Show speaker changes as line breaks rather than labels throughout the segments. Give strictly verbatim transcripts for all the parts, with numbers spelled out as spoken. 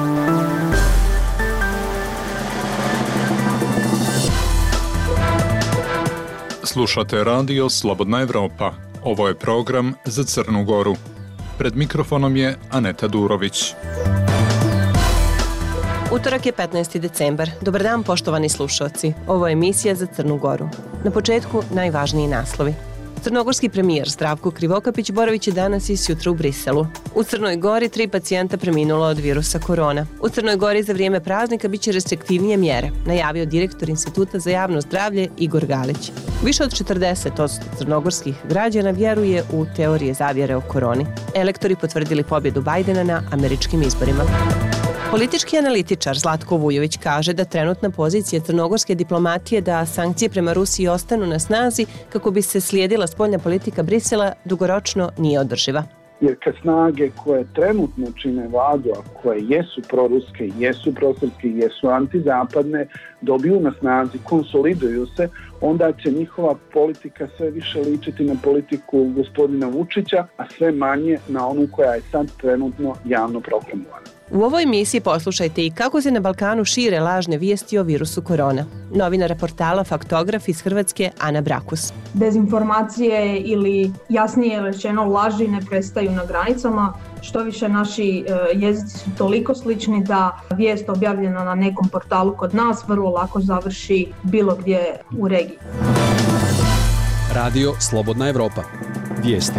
Slušate radio Slobodna Evropa. Ovo je program za Crnu Goru. Pred mikrofonom je Aneta Durović.
Utorak je petnaesti decembar. Dobar dan, poštovani slušaoci. Ovo je emisija za Crnu Goru. Na početku najvažniji naslovi. Crnogorski premijer Zdravko Krivokapić boravit će danas i sutra u Briselu. U Crnoj Gori tri pacijenta preminulo od virusa korona. U Crnoj Gori za vrijeme praznika biće restriktivnije mjere, najavio direktor Instituta za javno zdravlje Igor Galić. Više od četrdeset posto crnogorskih građana vjeruje u teorije zavjere o koroni. Elektori potvrdili pobjedu Bajdena na američkim izborima. Politički analitičar Zlatko Vujović kaže da trenutna pozicija crnogorske diplomatije da sankcije prema Rusiji ostanu na snazi kako bi se slijedila spoljna politika Brisela dugoročno nije održiva.
Jer kad snage koje trenutno čine vladu, a koje jesu proruske, jesu prosrpske, jesu antizapadne, dobiju na snazi, konsoliduju se, onda će njihova politika sve više ličiti na politiku gospodina Vučića, a sve manje na onu koja je sad trenutno javno proklamovana.
U ovoj emisiji poslušajte i kako se na Balkanu šire lažne vijesti o virusu korona. Novinara portala Faktograf iz Hrvatske Ana Brakus.
Dezinformacije ili jasnije rečeno laži ne prestaju na granicama. Što više naši jezici su toliko slični da vijest objavljena na nekom portalu kod nas vrlo lako završi bilo gdje u regiji.
Radio Slobodna Evropa. Vijesti.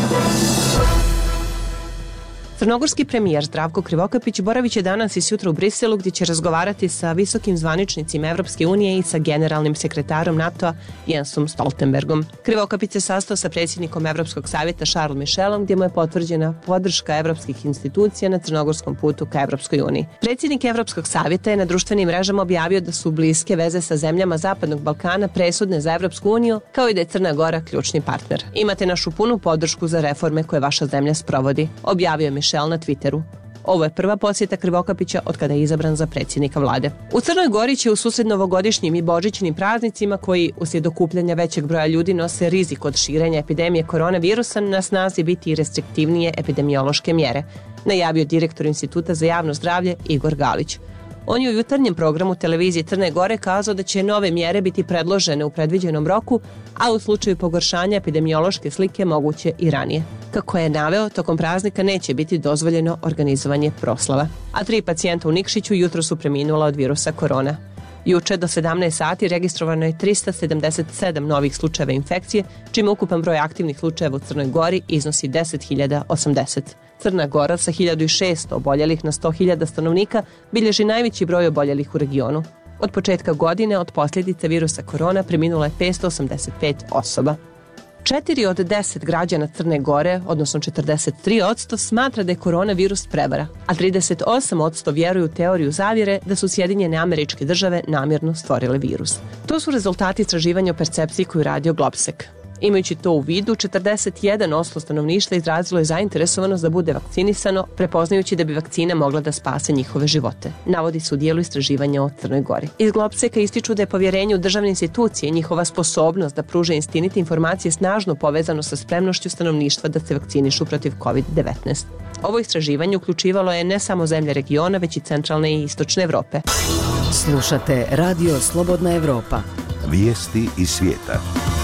Crnogorski premijer Zdravko Krivokapić boravit će danas i sutra u Briselu gdje će razgovarati sa visokim zvaničnicima Evropske unije i sa generalnim sekretarom NATO-a Jensom Stoltenbergom. Krivokapić se sastao sa predsjednikom Evropskog savjeta Charles Michelom gdje mu je potvrđena podrška evropskih institucija na crnogorskom putu ka Evropskoj uniji. Predsjednik Evropskog savjeta je na društvenim mrežama objavio da su bliske veze sa zemljama Zapadnog Balkana presudne za Evropsku uniju, kao i da je Crna Gora ključni partner. Imate našu punu podršku za reforme koje vaša zemlja sprovodi, objavio je Michel na Twitteru. Ovo je prva posjeta Krivokapića od kada je izabran za predsjednika vlade. U Crnoj Gori će u susret novogodišnjim i božićnim praznicima, koji uslijed okupljanja većeg broja ljudi nose rizik od širenja epidemije koronavirusa, na snazi biti i restriktivnije epidemiološke mjere, najavio direktor Instituta za javno zdravlje Igor Galić. On je u jutarnjem programu televizije Crne Gore kazao da će nove mjere biti predložene u predviđenom roku, a u slučaju pogoršanja epidemiološke slike moguće i ranije. Kako je naveo, tokom praznika neće biti dozvoljeno organizovanje proslava. A tri pacijenta u Nikšiću jutro su preminula od virusa korona. Juče do sedamnaest sati registrovano je tristo sedamdeset sedam novih slučajeva infekcije, čime ukupan broj aktivnih slučajeva u Crnoj Gori iznosi deset hiljada osamdeset. Crna Gora sa hiljadu šesto oboljelih na sto hiljada stanovnika bilježi najveći broj oboljelih u regionu. Od početka godine od posljedica virusa korona preminulo je petsto osamdeset pet osoba. Četiri od deset građana Crne Gore, odnosno četrdeset tri posto, smatra da je koronavirus prevara, a trideset osam posto vjeruju u teoriju zavjere da su Sjedinjene Američke Države namjerno stvorile virus. To su rezultati istraživanja o percepciji koju radio Globsek. Imajući to u vidu, četrdeset jedan posto stanovništva izrazilo je zainteresovanost da bude vakcinisano, prepoznajući da bi vakcina mogla da spase njihove živote, navodi se u dijelu istraživanja o Crnoj Gori. Iz Globseka ističu da je povjerenje u državne institucije i njihova sposobnost da pruže istinite informacije snažno povezano sa spremnošću stanovništva da se vakcinišu protiv kovid devetnaest. Ovo istraživanje uključivalo je ne samo zemlje regiona, već i centralne i istočne Evrope.
Slušate Radio Slobodna Evropa.
Vijesti iz svijeta.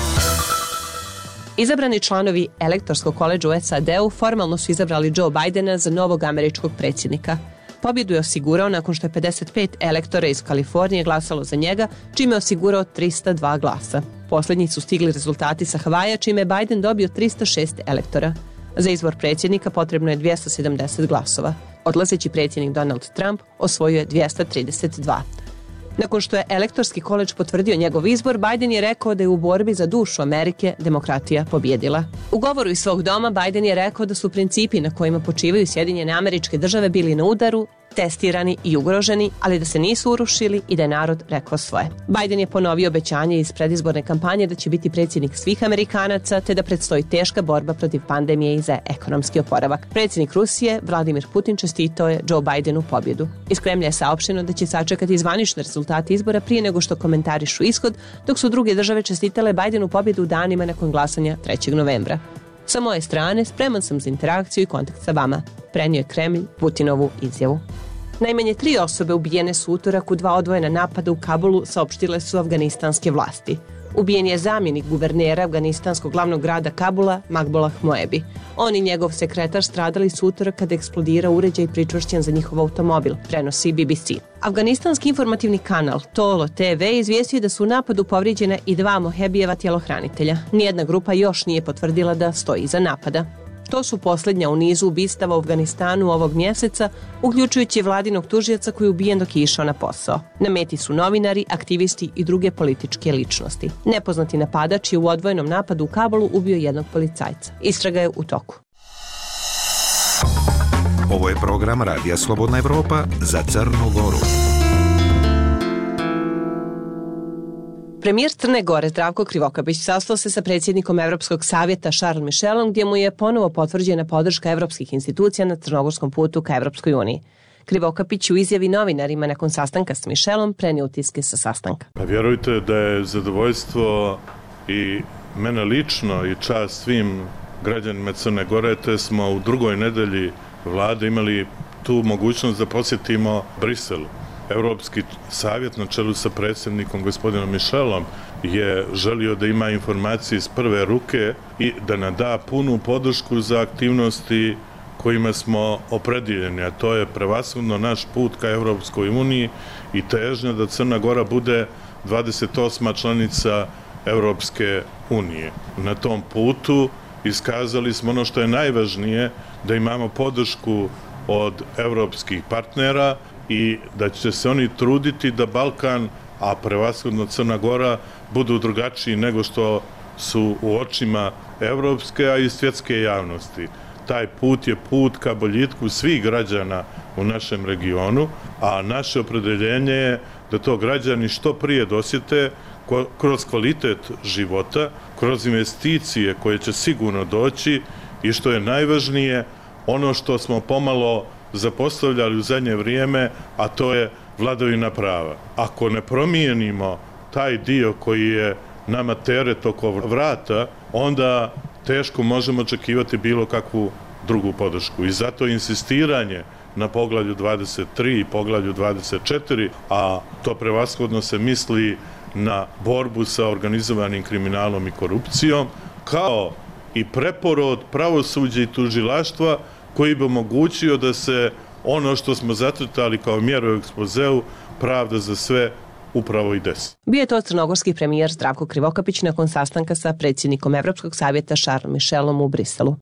Izabrani članovi Elektorskog koledža u S A D-u formalno su izabrali Joe Bidena za novog američkog predsjednika. Pobjedu je osigurao nakon što je pedeset pet elektora iz Kalifornije glasalo za njega, čime je osigurao tristo dva glasa. Posljednji su stigli rezultati sa Havaja, čime je Biden dobio tristo šest elektora. Za izbor predsjednika potrebno je dvjesto sedamdeset glasova. Odlazeći predsjednik Donald Trump osvojio je dvjesto trideset dva. Nakon što je Elektorski koledž potvrdio njegov izbor, Biden je rekao da je u borbi za dušu Amerike demokratija pobjedila. U govoru iz svog doma Biden je rekao da su principi na kojima počivaju Sjedinjene Američke Države bili na udaru, testirani i ugroženi, ali da se nisu urušili i da je narod rekao svoje. Biden je ponovio obećanje iz predizborne kampanje da će biti predsjednik svih Amerikanaca, te da predstoji teška borba protiv pandemije i za ekonomski oporavak. Predsjednik Rusije, Vladimir Putin, čestitao je Joe Bidenu pobjedu. Iz Kremlja je saopšteno da će sačekati zvanične rezultate izbora prije nego što komentarišu ishod, dok su druge države čestitale Bidenu pobjedu u danima nakon glasanja trećeg novembra. Sa moje strane, spreman sam za interakciju i kontakt sa vama, prenio je Kremlj Putinovu izjavu. Najmanje tri osobe ubijene su utorak u dva odvojena napada u Kabulu, saopštile su afganistanske vlasti. Ubijen je zamjenik guvernera afganistanskog glavnog grada Kabula, Makbolah Moebi. On i njegov sekretar stradali su utorak kada eksplodira uređaj pričvršćen za njihov automobil, prenosi B B C. Afganistanski informativni kanal Tolo T V izvijestio je da su u napadu povrijeđena i dva Mohebijeva tjelohranitelja. Nijedna grupa još nije potvrdila da stoji iza napada. To su posljednja u nizu ubistava u Afganistanu ovog mjeseca, uključujući vladinog tužioca koji je ubijen dok je išao na posao. Na meti su novinari, aktivisti i druge političke ličnosti. Nepoznati napadač je u odvojenom napadu u Kabulu ubio jednog policajca. Istraga je u toku.
Ovo je program Radija Slobodna Evropa za Crnu Goru.
Premijer Crne Gore Zdravko Krivokapić sastao se sa predsjednikom Evropskog savjeta Charles Michelom, gdje mu je ponovo potvrđena podrška evropskih institucija na crnogorskom putu ka Evropskoj uniji. Krivokapić u izjavi novinarima nakon sastanka s Michelom prenio utiske sa sastanka.
Pa vjerujte da je zadovoljstvo i mene lično i čast svim građanima Crne Gore, te smo u drugoj nedelji vlade imali tu mogućnost da posjetimo Brisel. Evropski savjet na čelu sa predsjednikom gospodinom Michelom je želio da ima informacije iz prve ruke i da nam da punu podršku za aktivnosti kojima smo opredjeljeni, a to je prevashodno naš put ka Evropskoj uniji i težnja da Crna Gora bude dvadeset osma članica Evropske unije. Na tom putu iskazali smo ono što je najvažnije, da imamo podršku od evropskih partnera i da će se oni truditi da Balkan, a prevashodno Crna Gora, budu drugačiji nego što su u očima evropske, a i svjetske javnosti. Taj put je put ka boljitku svih građana u našem regionu, a naše opredeljenje je da to građani što prije dosjete kroz kvalitet života, kroz investicije koje će sigurno doći i što je najvažnije, ono što smo pomalo zapostavljali u zadnje vrijeme, a to je vladavina prava. Ako ne promijenimo taj dio koji je nama teret oko vrata, onda teško možemo očekivati bilo kakvu drugu podršku. I zato insistiranje na poglavlju dvadeset tri i poglavlju dvadeset četiri, a to prevashodno se misli na borbu sa organizovanim kriminalom i korupcijom, kao i preporod pravosuđa i tužilaštva koji bi omogućio da se ono što smo zacrtali kao mjeru u ekspozeu, pravda za sve, upravo i desi.
Bio je to crnogorski premijer Zdravko Krivokapić nakon sastanka sa predsjednikom Evropskog savjeta Charles Michelom u Briselu.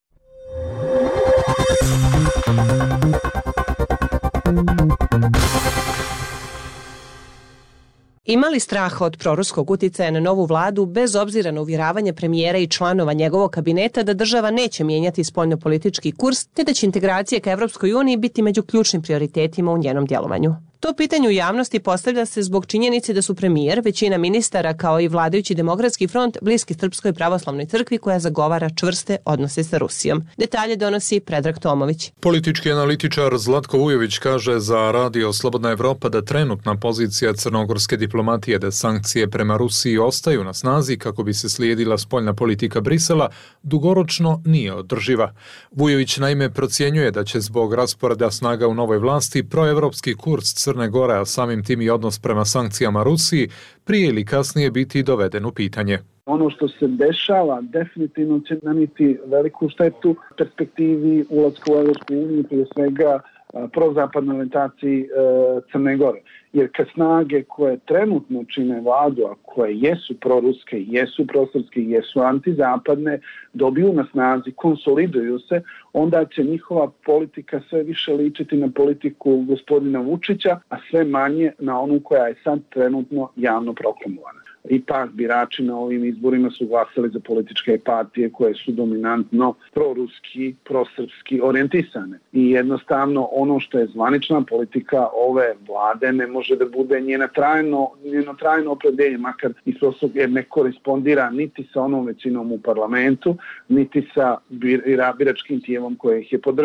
Ima li straha od proruskog uticaja na novu vladu bez obzira na uvjeravanje premijera i članova njegovog kabineta da država neće mijenjati spoljnopolitički kurs te da će integracije ka Evropskoj uniji biti među ključnim prioritetima u njenom djelovanju? To pitanje u javnosti postavlja se zbog činjenice da su premijer, većina ministara kao i vladajući Demokratski front bliski Srpskoj pravoslavnoj crkvi koja zagovara čvrste odnose sa Rusijom. Detalje donosi Predrag Tomović.
Politički analitičar Zlatko Vujović kaže za Radio Slobodna Evropa da trenutna pozicija crnogorske diplomatije da sankcije prema Rusiji ostaju na snazi kako bi se slijedila spoljna politika Brisela dugoročno nije održiva. Vujović naime procjenjuje da će zbog rasporeda snaga u novoj vlasti proevropski kurs Crne Gore, a samim tim i odnos prema sankcijama Rusiji, prije ili kasnije biti doveden u pitanje.
Ono što se dešava definitivno će nanijeti veliku štetu perspektivi ulaska u Evropsku uniju, prije svega prozapadnoj orijentaciji Crne Gore. Jer kad snage koje trenutno čine vladu, a koje jesu proruske, jesu prosrpske, jesu antizapadne, dobiju na snazi, konsoliduju se, onda će njihova politika sve više ličiti na politiku gospodina Vučića, a sve manje na onu koja je sad trenutno javno proklamovana. Ipak birači na ovim izborima su glasali za političke partije koje su dominantno proruski, prosrpski orijentisane. I jednostavno ono što je zvanična politika ove vlade ne može da bude njena trajno, njeno trajno opredeljenje, makar i jer ne korespondira niti sa onom većinom u parlamentu, niti sa biračkim tijelom koje ih je podržao.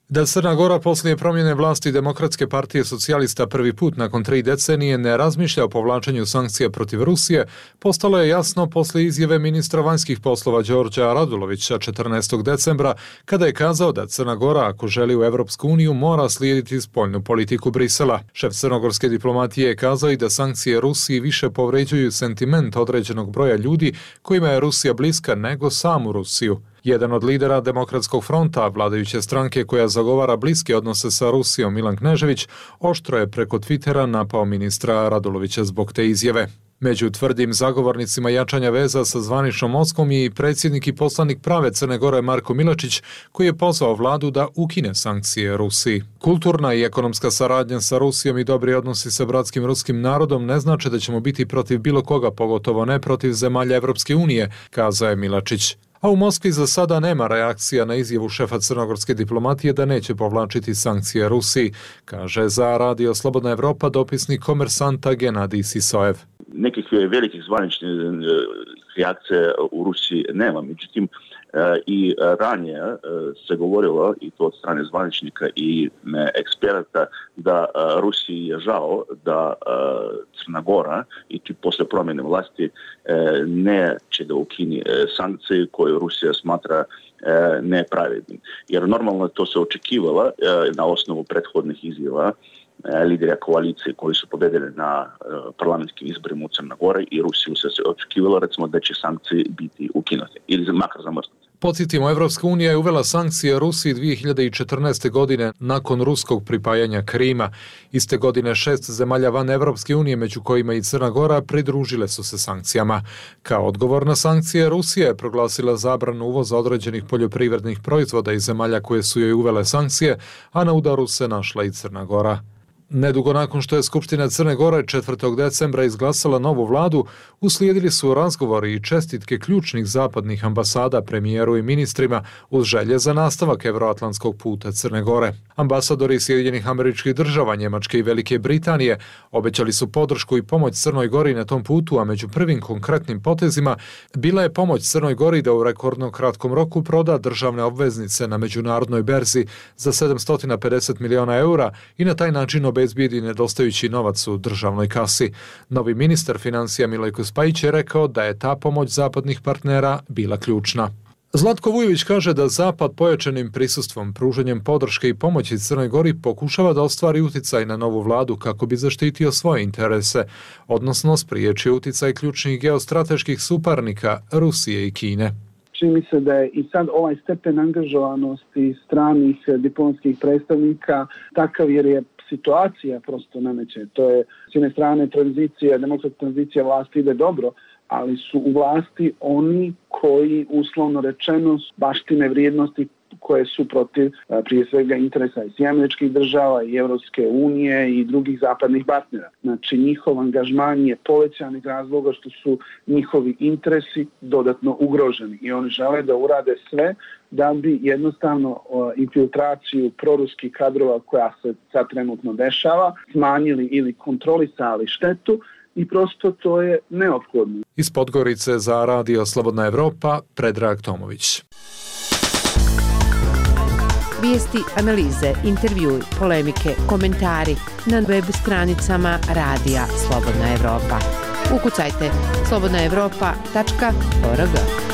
Da Crna Gora poslije promjene vlasti Demokratske partije socijalista prvi put nakon tri decenije ne razmišlja o povlačenju sankcija protiv Rusije, postalo je jasno poslije izjave ministra vanjskih poslova Đorđa Radulovića četrnaestog decembra, kada je kazao da Crna Gora, ako želi u Evropsku uniju, mora slijediti spoljnu politiku Brisela. Šef crnogorske diplomatije je kazao i da sankcije Rusiji više povređuju sentiment određenog broja ljudi kojima je Rusija bliska nego samu Rusiju. Jedan od lidera Demokratskog fronta, vladajuće stranke koja zagovara bliske odnose sa Rusijom, Milan Knežević, oštro je preko Twittera napao ministra Radulovića zbog te izjave. Među tvrdim zagovornicima jačanja veza sa zvaničnom Moskvom je i predsjednik i poslanik prave Crne Gore Marko Milačić, koji je pozvao vladu da ukine sankcije Rusiji. Kulturna i ekonomska saradnja sa Rusijom i dobri odnosi sa bratskim ruskim narodom ne znače da ćemo biti protiv bilo koga, pogotovo ne protiv zemalja Evropske unije, kazao je Milačić. A u Moskvi za sada nema reakcija na izjavu šefa crnogorske diplomatije da neće povlačiti sankcije Rusiji, kaže za Radio Slobodna Evropa dopisnik Komersanta Genadij Sisojev.
Nekih velikih zvaničnih reakcija u Rusiji nema, međutim i ranije se govorilo, i to od strane zvaničnika i eksperata, da Rusiji je žao da Crna Gora i posle promjene vlasti neće da ukini sankcije koje Rusija smatra nepravednim. Jer normalno to se očekivalo na osnovu prethodnih izjava lidera koalicije koji su pobedili na parlamentskim izborima u Crna Gora i Rusiju se očekivalo recimo da će sankcije biti ukinute ili makar zamrznute.
Podsjetimo, Evropska unija je uvela sankcije Rusiji dvije hiljade četrnaeste. godine nakon ruskog pripajanja Krima. Iste godine šest zemalja van Evropske unije, među kojima i Crna Gora, pridružile su se sankcijama. Kao odgovor na sankcije, Rusija je proglasila zabranu uvoza određenih poljoprivrednih proizvoda iz zemalja koje su joj uvele sankcije, a na udaru se našla i Crna Gora. Nedugo nakon što je Skupština Crne Gore četvrtog decembra izglasala novu vladu, uslijedili su razgovori i čestitke ključnih zapadnih ambasada premijeru i ministrima uz želje za nastavak evroatlantskog puta Crne Gore. Ambasadori Sjedinjenih Američkih Država, Njemačke i Velike Britanije obećali su podršku i pomoć Crnoj Gori na tom putu, a među prvim konkretnim potezima bila je pomoć Crnoj Gori da u rekordno kratkom roku proda državne obveznice na međunarodnoj berzi za sedamsto pedeset miliona eura i na taj način obezbijedi nedostajući novac u državnoj kasi. Novi ministar financija Milojko Spajić je rekao da je ta pomoć zapadnih partnera bila ključna. Zlatko Vujović kaže da Zapad pojačanim prisustvom, pružanjem podrške i pomoći Crnoj Gori pokušava da ostvari uticaj na novu vladu kako bi zaštitio svoje interese, odnosno spriječio uticaj ključnih geostrateških suparnika Rusije i Kine.
Čini mi se da je i sad ovaj stepen angažovanosti stranih diplomatskih predstavnika takav jer je situacija prosto nameće. To je s jedne strane tranzicija, demokratska tranzicija vlasti ide dobro, ali su u vlasti oni koji uslovno rečeno baštine vrijednosti koje su protiv prije svega interesa i Američkih država i Evropske unije i drugih zapadnih partnera. Znači njihov angažman je povećan iz razloga što su njihovi interesi dodatno ugroženi i oni žele da urade sve da bi jednostavno infiltraciju proruskih kadrova koja se sad trenutno dešava smanjili ili kontrolisali štetu i prosto to je neophodno.
Iz Podgorice za Radio Slobodna Evropa, Predrag Tomović.
Vijesti, analize, intervjui, polemike, komentari na web stranicama Radija Slobodna Evropa. Ukucajte slobodna evropa tačka org.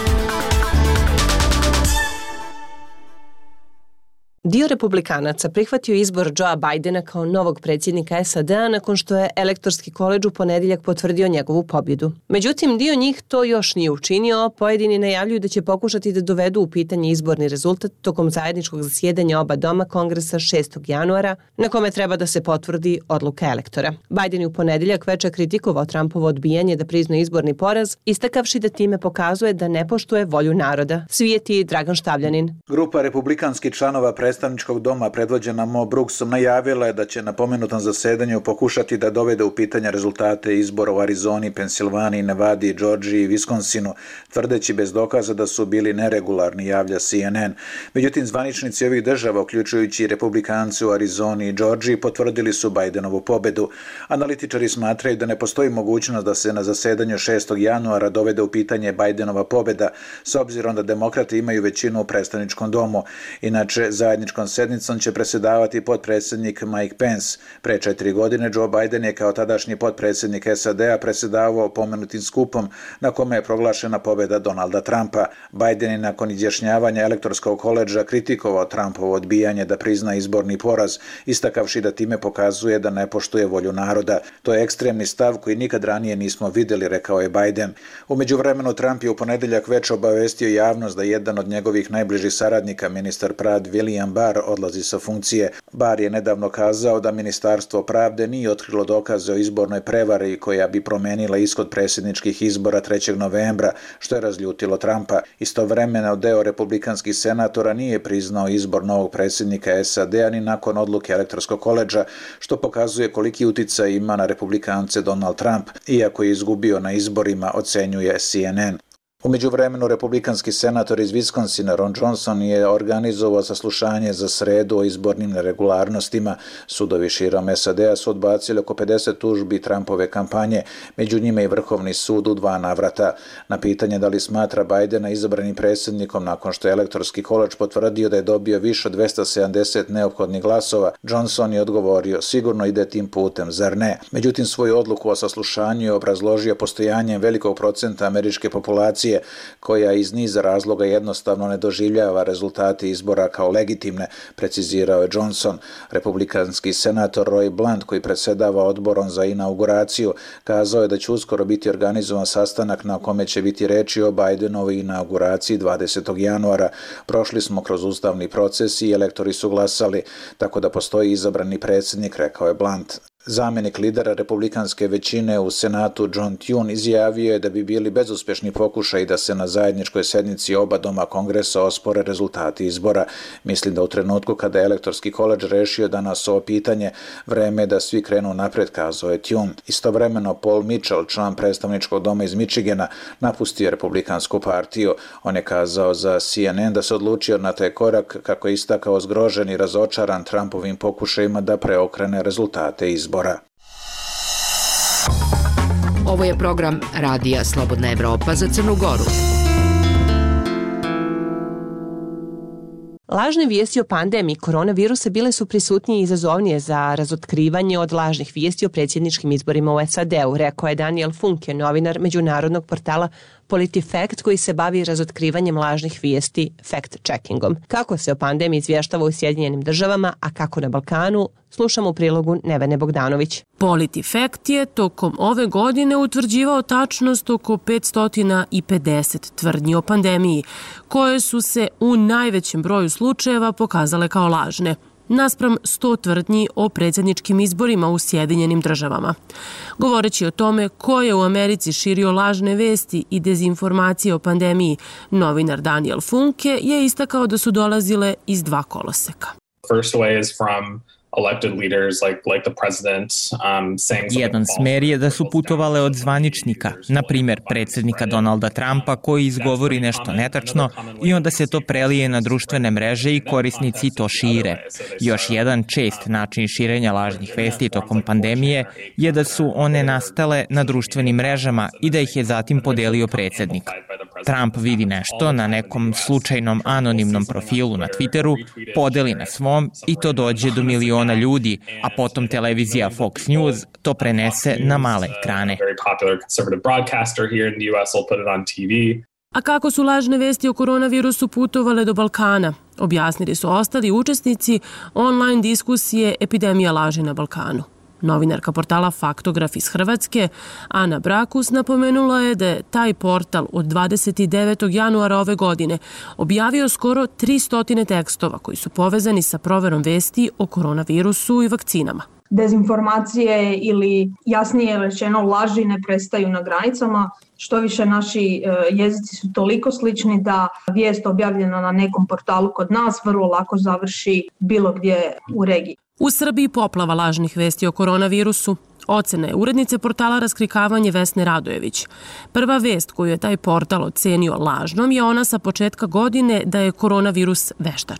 Dio republikanaca prihvatio izbor Joea Bidena kao novog predsjednika S A D-a nakon što je Elektorski koledž u ponedjeljak potvrdio njegovu pobjedu. Međutim, dio njih to još nije učinio, pojedini najavljuju da će pokušati da dovedu u pitanje izborni rezultat tokom zajedničkog zasjedanja oba doma Kongresa šestog januara, na kome treba da se potvrdi odluka elektora. Biden je u ponedjeljak večer kritikovao Trumpovo odbijanje da prizna izborni poraz, istakavši da time pokazuje da ne poštuje volju naroda. Svijeti Dragan Štavljanin.
Grupa republikanskih članova predstavničkog doma predvođena Mo Brooksom najavila je da će na pomenutom zasedanju pokušati da dovede u pitanje rezultate izbora u Arizoni, Pensilvaniji, Nevadi, Georgiji i Viskonsinu, tvrdeći bez dokaza da su bili neregularni, javlja C N N. Međutim, zvaničnici ovih država, uključujući republikanci u Arizoni i Georgiji, potvrdili su Bidenovu pobedu. Analitičari smatraju da ne postoji mogućnost da se na zasedanju šestog januara dovede u pitanje Bidenova pobeda, s obzirom da demokrati imaju većinu u predstavničkom domu. Inače, zajedničko zajedničkom sednicom će predsjedavati potpredsjednik Mike Pence. Pre četiri godine Joe Biden je kao tadašnji potpredsjednik S A D-a predsjedavao pomenutim skupom na kome je proglašena pobjeda Donalda Trumpa. Biden je nakon izjašnjavanja elektorskog koledža kritikovao Trumpovo odbijanje da prizna izborni poraz, istakavši da time pokazuje da ne poštuje volju naroda. To je ekstremni stav koji nikad ranije nismo vidjeli, rekao je Biden. U međuvremenu Trump je u ponedjeljak već obavestio javnost da jedan od njegovih najbližih saradnika, ministar pravde William Barr, odlazi sa funkcije. Barr je nedavno kazao da Ministarstvo pravde nije otkrilo dokaze o izbornoj prevari koja bi promenila ishod predsjedničkih izbora trećeg novembra, što je razljutilo Trumpa. Istovremeno deo republikanskih senatora nije priznao izbor novog predsjednika S A D-a ni nakon odluke elektorskog koledža, što pokazuje koliki uticaj ima na republikance Donald Trump, iako je izgubio na izborima, ocenjuje C N N. U međuvremenu republikanski senator iz Wisconsina Ron Johnson je organizovao saslušanje za sredu o izbornim neregularnostima. Sudovi širom S A D-a su odbacili oko pedeset tužbi Trumpove kampanje, među njima i Vrhovni sud u dva navrata. Na pitanje da li smatra Bidena izabranim predsjednikom nakon što je elektorski koledž potvrdio da je dobio više od dvesta sedamdeset neophodnih glasova, Johnson je odgovorio: sigurno ide tim putem, zar ne? Međutim, svoju odluku o saslušanju je obrazložio postojanjem velikog procenta američke populacije koja iz niza razloga jednostavno ne doživljava rezultate izbora kao legitimne, precizirao je Johnson. Republikanski senator Roy Blunt, koji predsjedava odborom za inauguraciju, kazao je da će uskoro biti organizovan sastanak na kome će biti reči o Bidenovoj inauguraciji dvadesetog januara. Prošli smo kroz ustavni proces i elektori su glasali, tako da postoji izabrani predsjednik, rekao je Blunt. Zamjenik lidera republikanske većine u Senatu John Thune izjavio je da bi bili bezuspješni pokušaj da se na zajedničkoj sednici oba doma kongresa ospore rezultati izbora. Mislim da u trenutku kada je elektorski koledž rešio danas ovo pitanje, vreme je da svi krenu napred, kazao je Thune. Istovremeno Paul Mitchell, član predstavničkog doma iz Michigana, napustio republikansku partiju. On je kazao za C N N da se odlučio na taj korak kako je istakao zgrožen i razočaran Trumpovim pokušajima da preokrene rezultate izbora.
Ovo je program Radija Slobodna Evropa za Crnu Goru.
Lažne vijesti o pandemiji koronavirusa bile su prisutnije i izazovnije za razotkrivanje od lažnih vijesti o predsjedničkim izborima u S A D-u, rekao je Daniel Funke, novinar međunarodnog portala PolitiFact koji se bavi razotkrivanjem lažnih vijesti fact-checkingom. Kako se o pandemiji izvještava u Sjedinjenim državama, a kako na Balkanu, slušamo u prilogu Nevene Bogdanović.
PolitiFact je tokom ove godine utvrđivao tačnost oko petsto pedeset tvrdnji o pandemiji, koje su se u najvećem broju slučajeva pokazale kao lažne, naspram sto tvrdnji o predsjedničkim izborima u Sjedinjenim državama. Govoreći o tome ko je u Americi širio lažne vesti i dezinformacije o pandemiji, novinar Daniel Funke je istakao da su dolazile iz dva koloseka.
First way is from elected leaders like like the president um saying
Jedan smer je da su putovale od zvaničnika, na primjer predsjednika Donalda Trumpa koji izgovori nešto netačno i onda se to prelije na društvene mreže i korisnici to šire. Još jedan čest način širenja lažnih vesti tokom pandemije je da su one nastale na društvenim mrežama i da ih je zatim podelio predsjednik. Trump vidi nešto na nekom slučajnom anonimnom profilu na Twitteru, podeli na svom i to dođe do miliona ljudi, a potom televizija Fox News to prenese na male ekrane.
A kako su lažne vesti o koronavirusu putovale do Balkana? Objasnili su ostali učesnici online diskusije Epidemija laži na Balkanu. Novinarka portala Faktograf iz Hrvatske, Ana Brakus, napomenula je da je taj portal od dvadeset devetog januara ove godine objavio skoro tristo tekstova koji su povezani sa proverom vesti o koronavirusu i vakcinama.
Dezinformacije ili jasnije rečeno laži ne prestaju na granicama. Što više naši jezici su toliko slični da vijest objavljena na nekom portalu kod nas vrlo lako završi bilo gdje u regiji.
U Srbiji poplava lažnih vesti o koronavirusu. Ocena je urednice portala Raskrikavanje Vesne Radojević. Prva vest koju je taj portal ocenio lažnom je ona sa početka godine da je koronavirus veštački.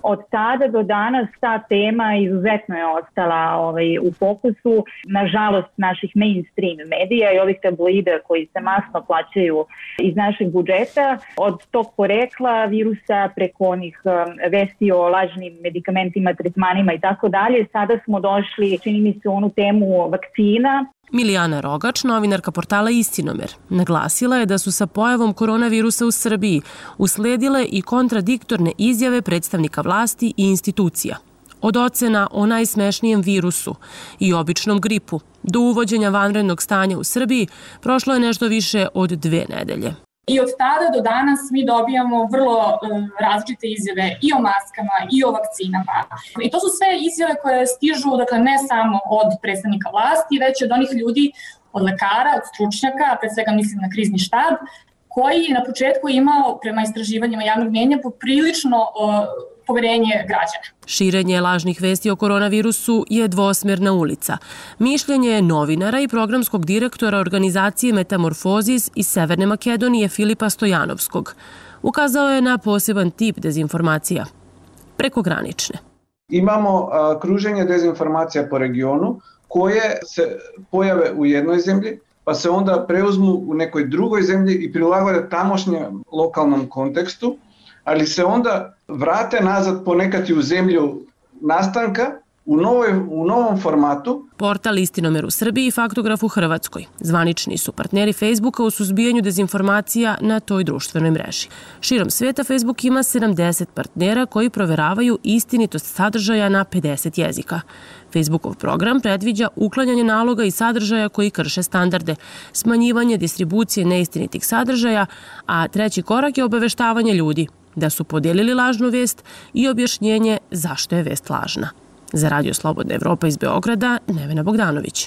Od tada do danas ta tema izuzetno je ostala ovaj, u fokusu, nažalost, naših mainstream medija i ovih tabloida koji se masno plaćaju iz našeg budžeta. Od tog porekla virusa preko onih vesti o lažnim medikamentima, tretmanima i tako dalje, sada smo došli, čini mi se, u onu temu vakcina.
Milijana Rogač, novinarka portala Istinomer, naglasila je da su sa pojavom koronavirusa u Srbiji usledile i kontradiktorne izjave predstavnika vlasti i institucija. Od ocena o najsmešnijem virusu i običnom gripu do uvođenja vanrednog stanja u Srbiji prošlo je nešto više od dve nedelje.
I od tada do danas mi dobijamo vrlo um, različite izjave i o maskama i o vakcinama. I to su sve izjave koje stižu, dakle, ne samo od predstavnika vlasti, već od onih ljudi, od lekara, od stručnjaka, pre svega mislim na krizni štab, koji je na početku imao, prema istraživanjima javnog mnjenja, poprilično uh, poverenje građana.
Širenje lažnih vesti o koronavirusu je dvosmerna ulica. Mišljenje novinara i programskog direktora organizacije Metamorfozis iz Severne Makedonije Filipa Stojanovskog ukazao je na poseban tip dezinformacija, prekogranične.
Imamo a, kruženje dezinformacija po regionu koje se pojave u jednoj zemlji, pa se onda preuzmu u nekoj drugoj zemlji i prilagode tamošnjem lokalnom kontekstu, ali se onda vrate nazad ponekad i u zemlju nastanka u, novoj, u novom formatu.
Portal Istinomer u Srbiji i Faktograf u Hrvatskoj zvanični su partneri Facebooka u suzbijanju dezinformacija na toj društvenoj mreži. Širom sveta Facebook ima sedamdeset partnera koji proveravaju istinitost sadržaja na pedeset jezika. Facebookov program predviđa uklanjanje naloga i sadržaja koji krše standarde, smanjivanje distribucije neistinitih sadržaja, a treći korak je obaveštavanje ljudi da su podijelili lažnu vest i objašnjenje zašto je vest lažna. Za Radio Slobodna Evropa iz Beograda, Nevena Bogdanović.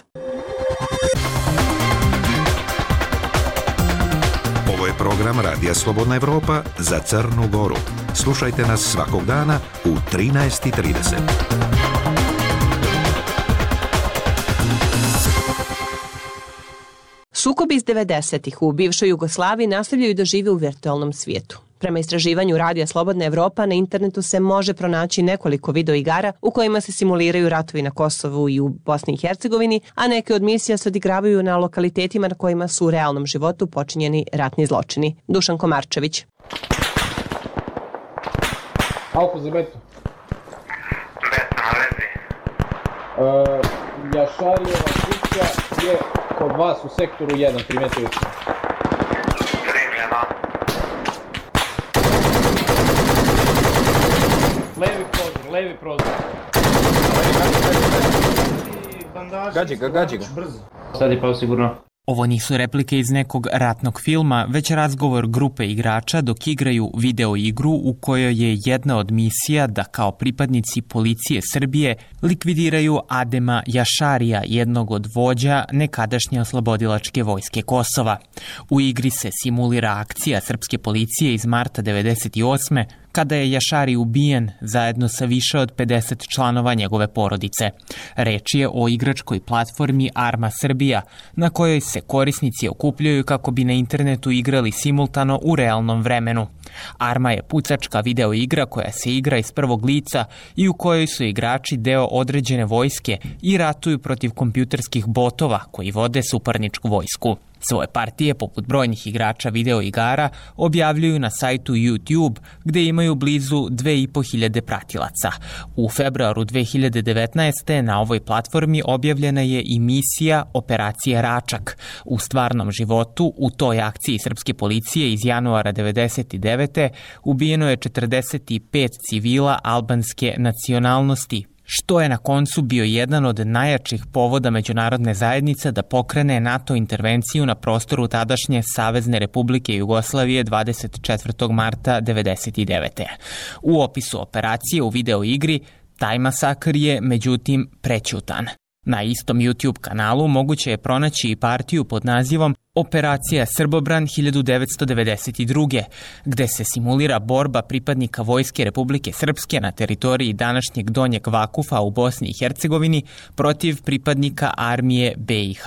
Ovo je program Radija Slobodna Evropa za Crnu Goru. Slušajte nas svakog dana u trinaest i trideset.
Sukobi iz devedesetih u bivšoj Jugoslaviji nastavljaju da žive u virtualnom svijetu. Prema istraživanju Radija Slobodna Evropa, na internetu se može pronaći nekoliko videoigara u kojima se simuliraju ratovi na Kosovu i u Bosni i Hercegovini, a neke od misija se odigravaju na lokalitetima na kojima su u realnom životu počinjeni ratni zločini. Dušan Komarčević.
Alfa za betu.
Beta na vezi.
Uh, Jašarijeva kuća je kod vas u sektoru jedan, primetili ste.
Primljeno.
Levi prozor, levi prozor. Gađi ga, gađi ga. Brzo. Sad je pao sigurno.
Ovo nisu replike iz nekog ratnog filma, već razgovor grupe igrača dok igraju video igru u kojoj je jedna od misija da kao pripadnici policije Srbije likvidiraju Adema Jašarija, jednog od vođa nekadašnje oslobodilačke vojske Kosova. U igri se simulira akcija srpske policije iz marta devedeset osme kada je Jašari ubijen zajedno sa više od pedeset članova njegove porodice. Reč je o igračkoj platformi Arma Srbija, na kojoj se korisnici okupljaju kako bi na internetu igrali simultano u realnom vremenu. Arma je pucačka video igra koja se igra iz prvog lica i u kojoj su igrači deo određene vojske i ratuju protiv kompjuterskih botova koji vode suparničku vojsku. Svoje partije, poput brojnih igrača video igara, objavljuju na sajtu YouTube, gde imaju blizu dve i po hiljade pratilaca. U februaru dve hiljade devetnaeste. na ovoj platformi objavljena je i misija Operacije Račak. U stvarnom životu, u toj akciji srpske policije iz januara devedeset devete. ubijeno je četrdeset pet civila albanske nacionalnosti, što je na koncu bio jedan od najjačih povoda međunarodne zajednice da pokrene NATO intervenciju na prostoru tadašnje Savezne Republike Jugoslavije dvadeset četvrtog marta devedeset devete. U opisu operacije u video igri taj masakr je međutim prećutan. Na istom YouTube kanalu moguće je pronaći i partiju pod nazivom Operacija Srbobran hiljadu devetsto devedeset druge. gde se simulira borba pripadnika Vojske Republike Srpske na teritoriji današnjeg Donjeg Vakufa u Bosni i Hercegovini protiv pripadnika armije B i H.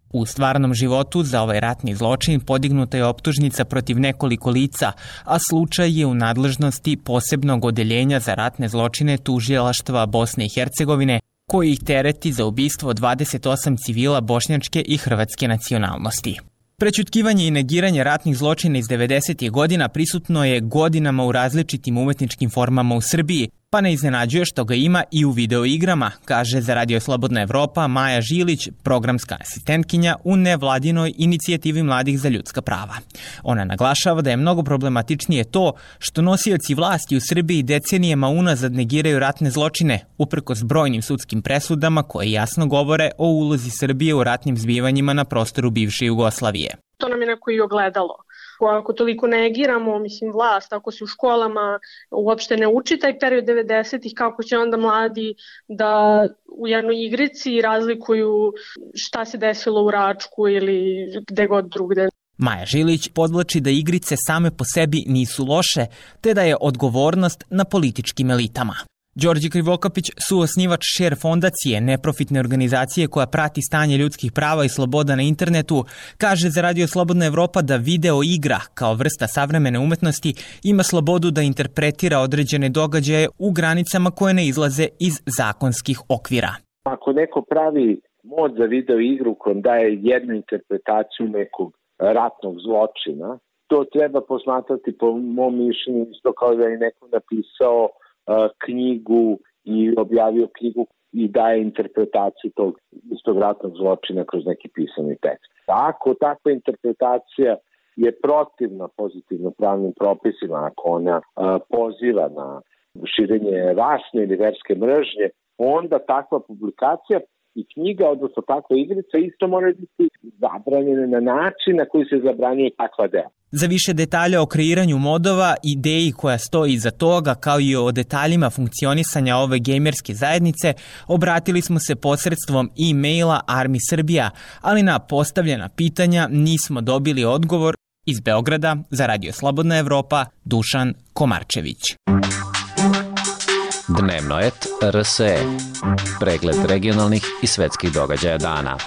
U stvarnom životu za ovaj ratni zločin podignuta je optužnica protiv nekoliko lica, a slučaj je u nadležnosti posebnog odeljenja za ratne zločine tužilaštva Bosne i Hercegovine, koji ih tereti za ubistvo dvadeset osam civila bošnjačke i hrvatske nacionalnosti. Prećutkivanje i negiranje ratnih zločina iz devedesetih godina prisutno je godinama u različitim umetničkim formama u Srbiji, pa ne iznenađuje što ga ima i u videoigrama, kaže za Radio Slobodna Evropa Maja Žilić, programska asistentkinja u nevladinoj inicijativi mladih za ljudska prava. Ona naglašava da je mnogo problematičnije to što nosioci vlasti u Srbiji decenijama unazad negiraju ratne zločine, uprkos brojnim sudskim presudama koje jasno govore o ulozi Srbije u ratnim zbivanjima na prostoru bivše Jugoslavije.
To nam je neko i ogledalo. Ako toliko negiramo, mislim, vlast, ako se u školama uopšte ne uči taj period devedesetih, kako će onda mladi da u jednoj igrici razlikuju šta se desilo u Račku ili gde god drugde.
Maja Žilić podvlači da igrice same po sebi nisu loše, te da je odgovornost na političkim elitama. Đorđe Krivokapić, suosnivač Share fondacije, neprofitne organizacije koja prati stanje ljudskih prava i sloboda na internetu, kaže za Radio Slobodna Evropa da video igra, kao vrsta savremene umetnosti, ima slobodu da interpretira određene događaje u granicama koje ne izlaze iz zakonskih okvira.
Ako neko pravi mod za video igru kojom daje jednu interpretaciju nekog ratnog zločina, to treba posmatrati po mom mišljenju isto kao da je neko napisao knjigu i objavio knjigu i daje interpretaciju tog istog ratnog zločina kroz neki pisani tekst. Ako takva interpretacija je protivna pozitivno pravnim propisima, ako ona poziva na širenje rasne ili verske mržnje, onda takva publikacija i knjiga, odnosno takva igrica, isto mora biti zabranjena na način na koji se zabranjuje takva dela.
Za više detalja o kreiranju modova, ideji koja stoji iza toga, kao i o detaljima funkcionisanja ove gejmerske zajednice, obratili smo se posredstvom e-maila Armi Srbija, ali na postavljena pitanja nismo dobili odgovor. Iz Beograda za Radio Slobodna Evropa, Dušan Komarčević.
Dnevnoet R S E. Pregled regionalnih i svetskih događaja dana.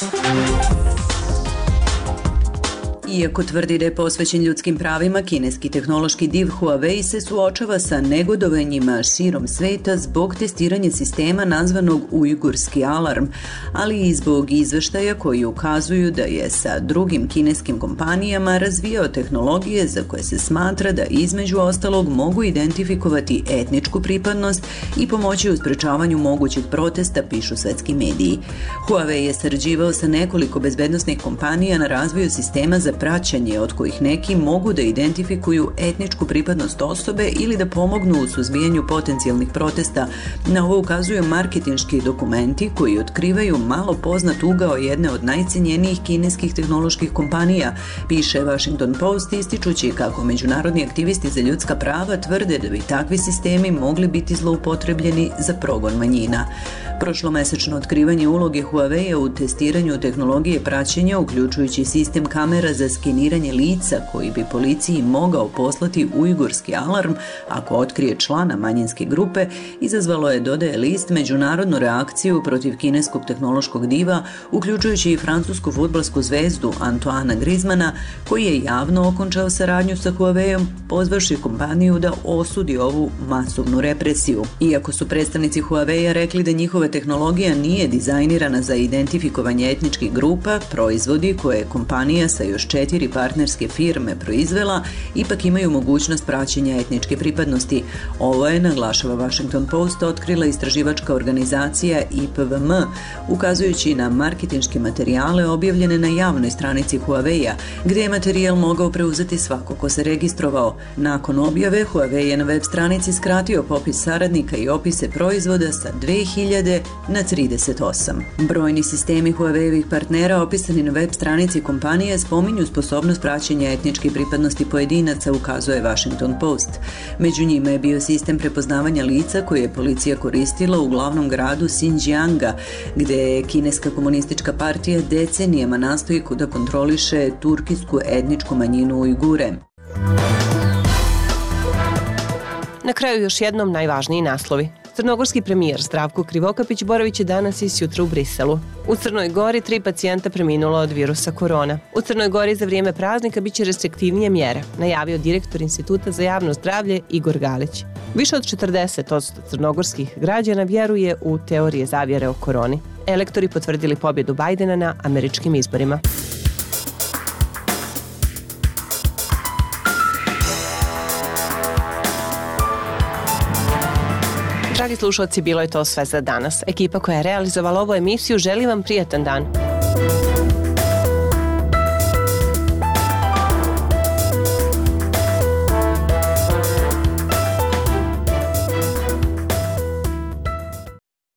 Iako tvrdi da je posvećen ljudskim pravima, kineski tehnološki div Huawei se suočava sa negodovanjima širom sveta zbog testiranja sistema nazvanog Ujgurski alarm, ali i zbog izveštaja koji ukazuju da je sa drugim kineskim kompanijama razvijao tehnologije za koje se smatra da između ostalog mogu identifikovati etničku pripadnost i pomoći u sprečavanju mogućih protesta, pišu svetski mediji. Huawei je sarađivao sa nekoliko bezbednosnih kompanija na razvoju sistema za praćenje od kojih neki mogu da identifikuju etničku pripadnost osobe ili da pomognu u suzbijanju potencijalnih protesta. Na ovo ukazuju marketinški dokumenti koji otkrivaju malo poznat ugao jedne od najcenjenijih kineskih tehnoloških kompanija, piše Washington Post, ističući kako međunarodni aktivisti za ljudska prava tvrde da bi takvi sistemi mogli biti zloupotrebljeni za progon manjina. Prošlomesečno otkrivanje uloge Huawei u testiranju tehnologije praćenja, uključujući sistem kamera za skeniranje lica koji bi policiji mogao poslati ujgurski alarm ako otkrije člana manjinske grupe, izazvalo je, dodaje list, međunarodnu reakciju protiv kineskog tehnološkog diva, uključujući i francusku fudbalsku zvezdu Antoana Griezmana, koji je javno okončao saradnju sa Huaweiom, pozvavši kompaniju da osudi ovu masovnu represiju. Iako su predstavnici Huaweia rekli da njihova tehnologija nije dizajnirana za identifikovanje etničkih grupa, proizvodi koje je kompanija sa još četiri partnerske firme proizvela ipak imaju mogućnost praćenja etničke pripadnosti. Ovo je, naglašava Washington Post, otkrila istraživačka organizacija I P V M, ukazujući na marketinške materijale objavljene na javnoj stranici Huaweia, gdje je materijal mogao preuzeti svako ko se registrovao. Nakon objave, Huawei je na web stranici skratio popis saradnika i opise proizvoda sa dve hiljade na trideset osam. Brojni sistemi Huaweiovih partnera opisani na web stranici kompanije spominju sposobnost praćenja etničke pripadnosti pojedinaca, ukazuje Washington Post. Među njima je bio sistem prepoznavanja lica koje je policija koristila u glavnom gradu Xinjianga, gde je kineska komunistička partija decenijama nastoji da kontroliše turkijsku etničku manjinu Ujgure.
Na kraju još jednom najvažniji naslovi. Crnogorski premijer Zdravko Krivokapić boravit je danas i sutra u Briselu. U Crnoj Gori tri pacijenta preminulo od virusa korona. U Crnoj Gori za vrijeme praznika biće restriktivnije mjere, najavio direktor Instituta za javno zdravlje Igor Galić. Više od četrdeset posto crnogorskih građana vjeruje u teorije zavjere o koroni. Elektori potvrdili pobjedu Bajdena na američkim izborima. Dragi slušalci, bilo je to sve za danas. Ekipa koja je realizovala ovu emisiju želi vam prijatan dan.